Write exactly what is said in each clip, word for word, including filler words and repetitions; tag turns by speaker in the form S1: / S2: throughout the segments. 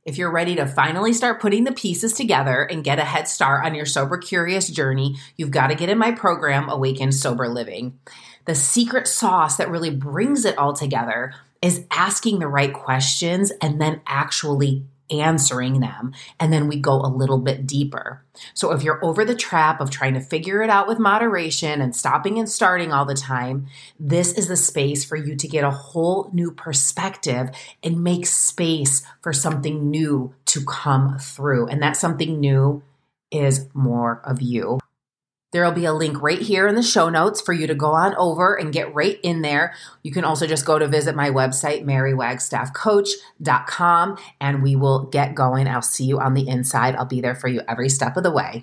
S1: If you're ready to finally start putting the pieces together and get a head start on your sober curious journey, you've got to get in my program, Awaken Sober Living. The secret sauce that really brings it all together is asking the right questions and then actually answering them. And then we go a little bit deeper. So if you're over the trap of trying to figure it out with moderation and stopping and starting all the time, this is the space for you to get a whole new perspective and make space for something new to come through. And that something new is more of you. There'll be a link right here in the show notes for you to go on over and get right in there. You can also just go to visit my website, mary wagstaff coach dot com, and we will get going. I'll see you on the inside. I'll be there for you every step of the way.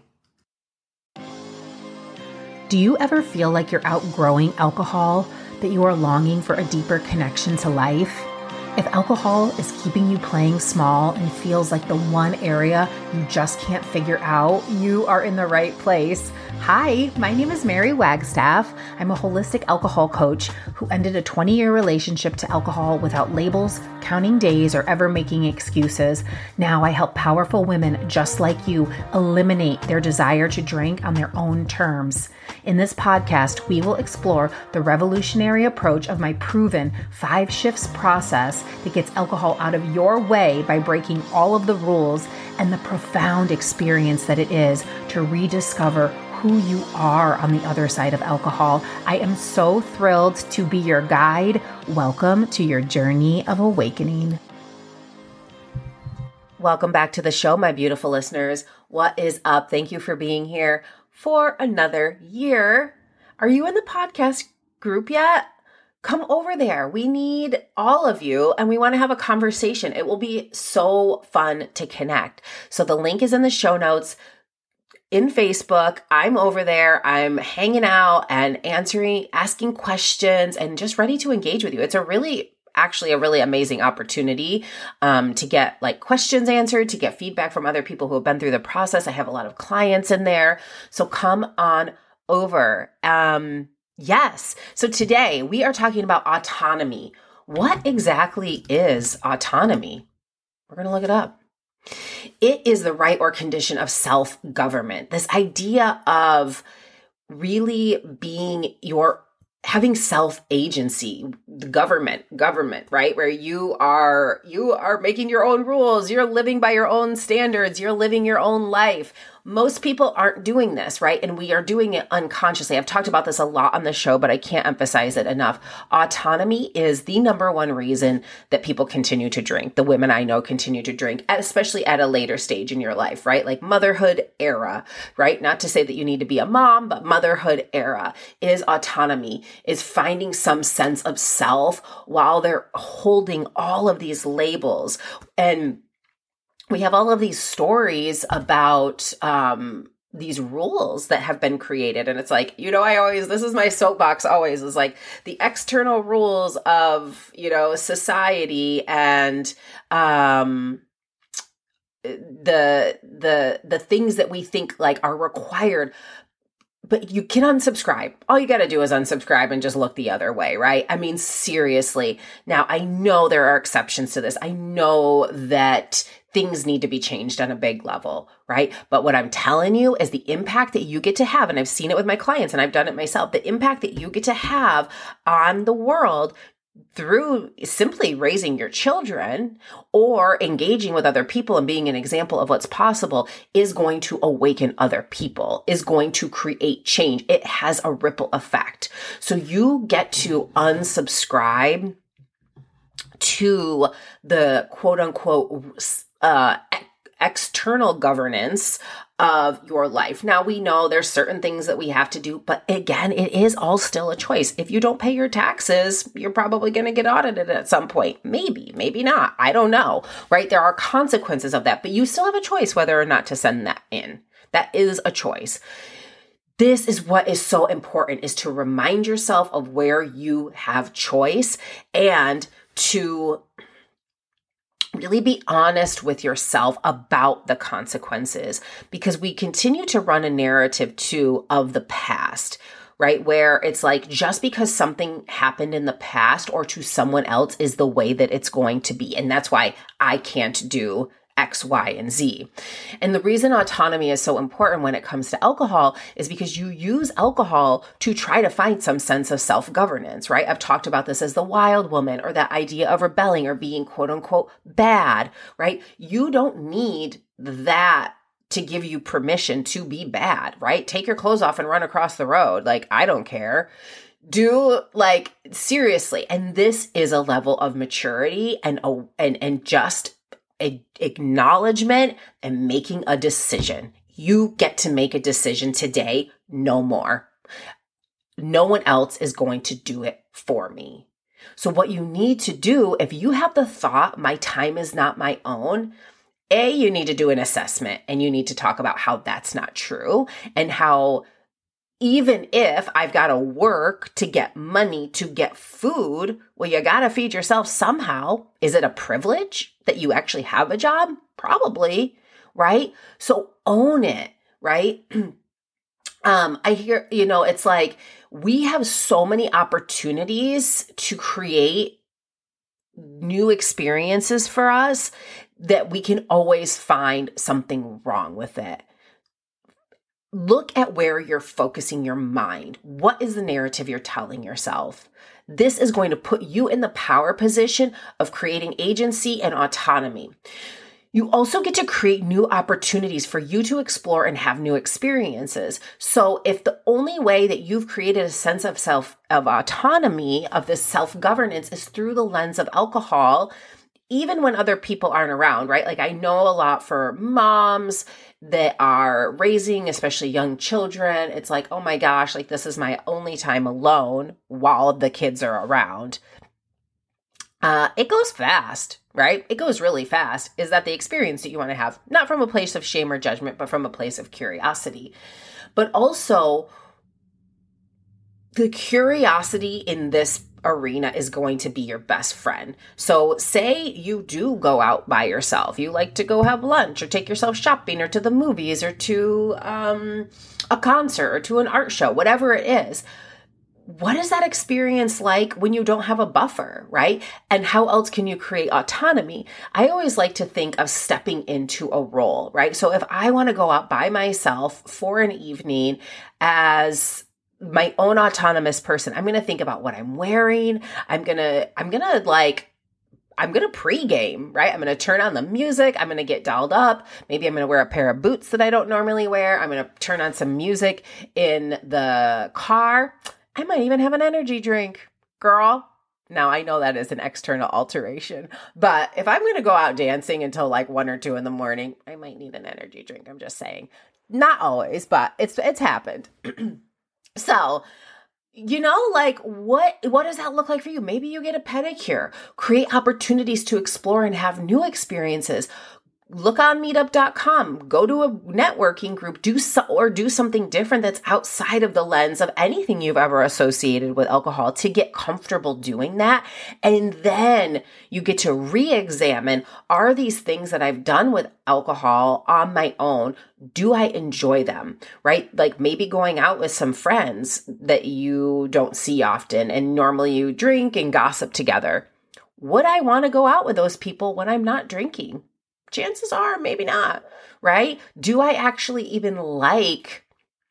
S2: Do you ever feel like you're outgrowing alcohol, that you are longing for a deeper connection to life? If alcohol is keeping you playing small and feels like the one area you just can't figure out, you are in the right place. Hi, my name is Mary Wagstaff. I'm a holistic alcohol coach who ended a twenty-year relationship to alcohol without labels, counting days, or ever making excuses. Now I help powerful women just like you eliminate their desire to drink on their own terms. In this podcast, we will explore the revolutionary approach of my proven five shifts process that gets alcohol out of your way by breaking all of the rules, and the profound experience that it is to rediscover who you are on the other side of alcohol. I am so thrilled to be your guide. Welcome to your journey of awakening. Welcome back to the show, my beautiful listeners. What is up? Thank you for being here for another year. Are you in the podcast group yet? Come over there. We need all of you and we want to have a conversation. It will be so fun to connect. So the link is in the show notes. In Facebook, I'm over there. I'm hanging out and answering, asking questions, and just ready to engage with you. It's a really, actually a really amazing opportunity um, to get like questions answered, to get feedback from other people who have been through the process. I have a lot of clients in there. So come on over. Um, yes. So today we are talking about autonomy. What exactly is autonomy? We're going to look it up. It is the right or condition of self-government. This idea of really being your, having self-agency, the government, government, right? Where you are, you are making your own rules. You're living by your own standards. You're living your own life. Most people aren't doing this, right? And we are doing it unconsciously. I've talked about this a lot on the show, but I can't emphasize it enough. Autonomy is the number one reason that people continue to drink. The women I know continue to drink, especially at a later stage in your life, right? Like motherhood era, right? Not to say that you need to be a mom, but motherhood era is autonomy, is finding some sense of self while they're holding all of these labels. And we have all of these stories about um, these rules that have been created. And it's like, you know, I always, this is my soapbox always, is like the external rules of, you know, society and um, the, the, the things that we think like are required. But you can unsubscribe. All you got to do is unsubscribe and just look the other way, right? I mean, seriously. Now, I know there are exceptions to this. I know that things need to be changed on a big level, right? But what I'm telling you is the impact that you get to have, and I've seen it with my clients and I've done it myself, the impact that you get to have on the world through simply raising your children or engaging with other people and being an example of what's possible is going to awaken other people, is going to create change. It has a ripple effect. So you get to unsubscribe to the quote unquote uh, external governance of your life. Now we know there's certain things that we have to do, but again, it is all still a choice. If you don't pay your taxes, you're probably going to get audited at some point. Maybe, maybe not. I don't know, right? There are consequences of that, but you still have a choice whether or not to send that in. That is a choice. This is what is so important, is to remind yourself of where you have choice and to really be honest with yourself about the consequences, because we continue to run a narrative too of the past, right? Where it's like, just because something happened in the past or to someone else is the way that it's going to be. And that's why I can't do X, Y, and Z. And the reason autonomy is so important when it comes to alcohol is because you use alcohol to try to find some sense of self-governance, right? I've talked about this as the wild woman, or that idea of rebelling or being quote unquote bad, right? You don't need that to give you permission to be bad, right? Take your clothes off and run across the road. Like, I don't care. Do like seriously. And this is a level of maturity and, and, and just a acknowledgement and making a decision. You get to make a decision today, no more. No one else is going to do it for me. So what you need to do, if you have the thought, my time is not my own, A, you need to do an assessment and you need to talk about how that's not true, and how even if I've got to work to get money to get food, well, you got to feed yourself somehow. Is it a privilege that you actually have a job? Probably, right? So own it, right? um, I hear, you know, it's like we have so many opportunities to create new experiences for us that we can always find something wrong with it. Look at where you're focusing your mind. What is the narrative you're telling yourself? This is going to put you in the power position of creating agency and autonomy. You also get to create new opportunities for you to explore and have new experiences. So if the only way that you've created a sense of self, of autonomy, of this self-governance is through the lens of alcohol, even when other people aren't around, right? Like I know a lot for moms that are raising, especially young children. It's like, oh my gosh, like this is my only time alone while the kids are around. Uh, it goes fast, right? It goes really fast. Is that the experience that you want to have? Not from a place of shame or judgment, but from a place of curiosity. But also, the curiosity in this arena is going to be your best friend. So say you do go out by yourself. You like to go have lunch or take yourself shopping or to the movies or to um, a concert or to an art show, whatever it is. What is that experience like when you don't have a buffer, right? And how else can you create autonomy? I always like to think of stepping into a role, right? So if I want to go out by myself for an evening as my own autonomous person, I'm going to think about what I'm wearing. I'm going to, I'm going to like, I'm going to pregame, right? I'm going to turn on the music. I'm going to get dolled up. Maybe I'm going to wear a pair of boots that I don't normally wear. I'm going to turn on some music in the car. I might even have an energy drink, girl. Now I know that is an external alteration, but if I'm going to go out dancing until like one or two in the morning, I might need an energy drink. I'm just saying, not always, but it's, it's happened. So, you know, like what, what does that look like for you? Maybe you get a pedicure, create opportunities to explore and have new experiences. Look on meetup dot com, go to a networking group, do so, or do something different that's outside of the lens of anything you've ever associated with alcohol to get comfortable doing that. And then you get to re-examine, are these things that I've done with alcohol on my own, do I enjoy them, right? Like maybe going out with some friends that you don't see often and normally you drink and gossip together. Would I want to go out with those people when I'm not drinking? Chances are maybe not, right? Do I actually even like,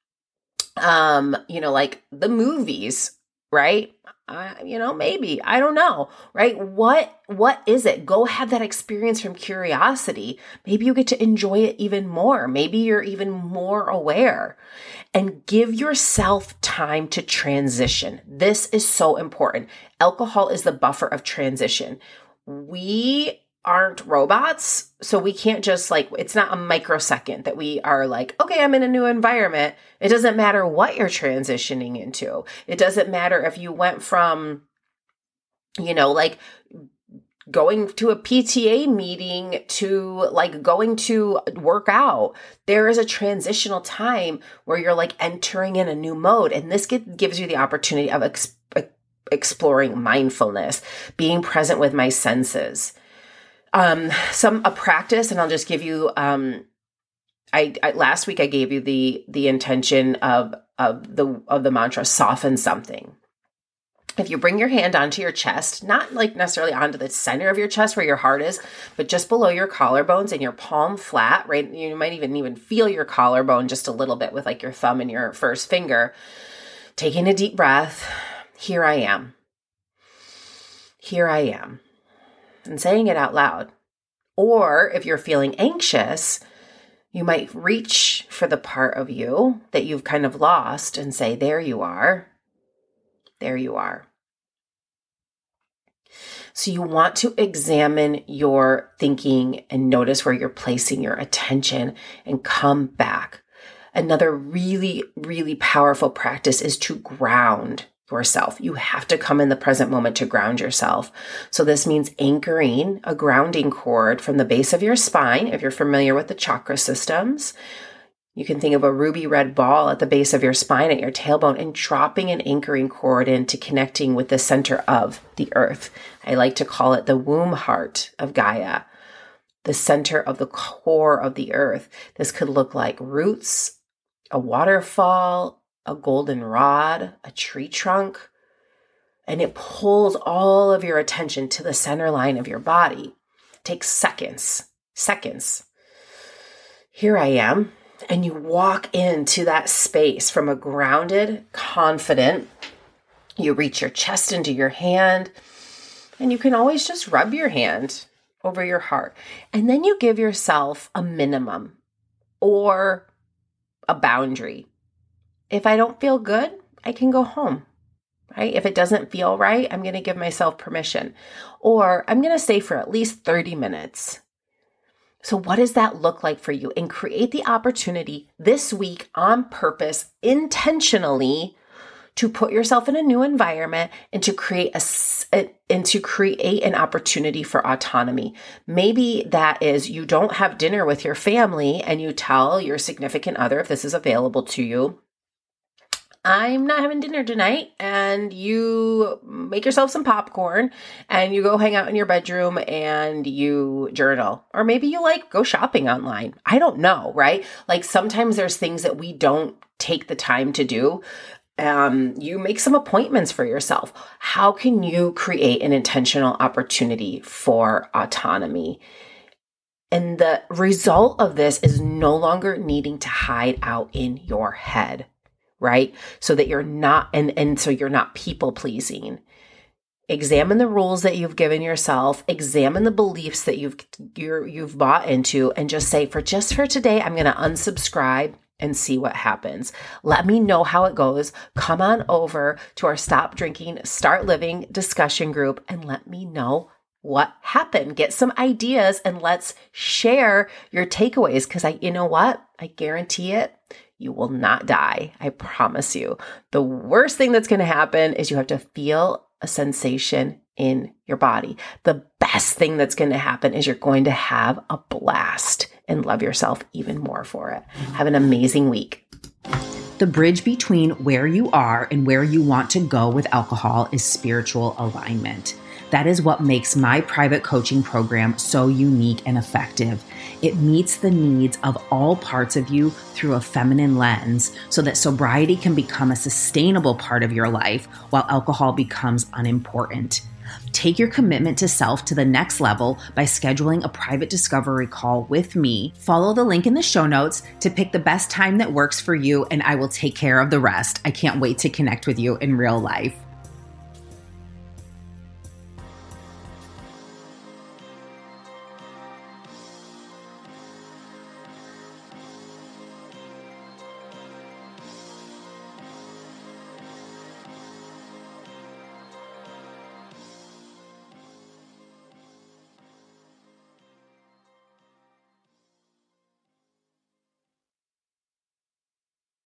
S2: um, you know, like the movies, right? Uh, you know, maybe, I don't know, right? What, what is it? Go have that experience from curiosity. Maybe you get to enjoy it even more. Maybe you're even more aware, and give yourself time to transition. This is so important. Alcohol is the buffer of transition. We aren't robots. So we can't just like, it's not a microsecond that we are like, okay, I'm in a new environment. It doesn't matter what you're transitioning into. It doesn't matter if you went from, you know, like going to a P T A meeting to like going to work out. There is a transitional time where you're like entering in a new mode. And this get, gives you the opportunity of ex- exploring mindfulness, being present with my senses. Um, some, a practice, and I'll just give you, um, I, I, last week I gave you the, the intention of, of the, of the mantra, soften something. If you bring your hand onto your chest, not like necessarily onto the center of your chest where your heart is, but just below your collarbones and your palm flat, right? You might even even feel your collarbone just a little bit with like your thumb and your first finger. Taking a deep breath. Here I am. Here I am. And saying it out loud. Or if you're feeling anxious, you might reach for the part of you that you've kind of lost and say, there you are. There you are. So you want to examine your thinking and notice where you're placing your attention and come back. Another really, really powerful practice is to ground yourself. You have to come in the present moment to ground yourself. So this means anchoring a grounding cord from the base of your spine. If you're familiar with the chakra systems, you can think of a ruby red ball at the base of your spine at your tailbone and dropping an anchoring cord into connecting with the center of the earth. I like to call it the womb heart of Gaia, the center of the core of the earth. This could look like roots, a waterfall, a golden rod, a tree trunk, and it pulls all of your attention to the center line of your body. It takes seconds, seconds. Here I am. And you walk into that space from a grounded, confident, you reach your chest into your hand, and you can always just rub your hand over your heart. And then you give yourself a minimum or a boundary. If I don't feel good, I can go home, right? If it doesn't feel right, I'm going to give myself permission. Or I'm going to stay for at least thirty minutes. So what does that look like for you? And create the opportunity this week on purpose, intentionally, to put yourself in a new environment and to create a and to create an opportunity for autonomy. Maybe that is you don't have dinner with your family and you tell your significant other, if this is available to you, I'm not having dinner tonight, and you make yourself some popcorn and you go hang out in your bedroom and you journal. Or maybe you like go shopping online. I don't know, right? Like sometimes there's things that we don't take the time to do. Um, you make some appointments for yourself. How can you create an intentional opportunity for autonomy? And the result of this is no longer needing to hide out in your head. Right? So that you're not, and, and so you're not people pleasing. Examine the rules that you've given yourself, examine the beliefs that you've, you're, you've bought into, and just say, for just for today, I'm going to unsubscribe and see what happens. Let me know how it goes. Come on over to our Stop Drinking, Start Living discussion group and let me know what happened. Get some ideas and let's share your takeaways. Cause I, you know what? I guarantee it. You will not die. I promise you. The worst thing that's going to happen is you have to feel a sensation in your body. The best thing that's going to happen is you're going to have a blast and love yourself even more for it. Have an amazing week.
S1: The bridge between where you are and where you want to go with alcohol is spiritual alignment. That is what makes my private coaching program so unique and effective. It meets the needs of all parts of you through a feminine lens so that sobriety can become a sustainable part of your life while alcohol becomes unimportant. Take your commitment to self to the next level by scheduling a private discovery call with me. Follow the link in the show notes to pick the best time that works for you, and I will take care of the rest. I can't wait to connect with you in real life.